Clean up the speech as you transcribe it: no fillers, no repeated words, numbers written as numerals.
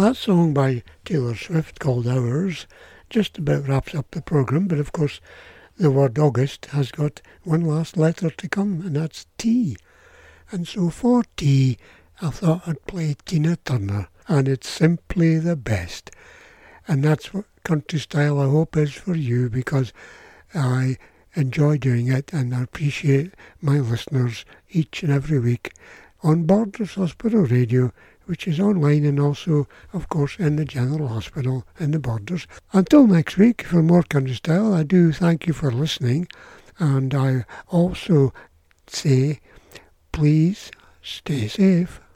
that song by Taylor Swift called Hours just about wraps up the programme, but of course the word August has got one last letter to come, and that's T. And so for T, I thought I'd play Tina Turner, and it's simply the best. And that's what country style I hope is for you, because I enjoy doing it and I appreciate my listeners each and every week on Borders Hospital Radio, which is online and also, of course, in the General Hospital in the Borders. Until next week, for more country style, I do thank you for listening, and I also say, please stay safe.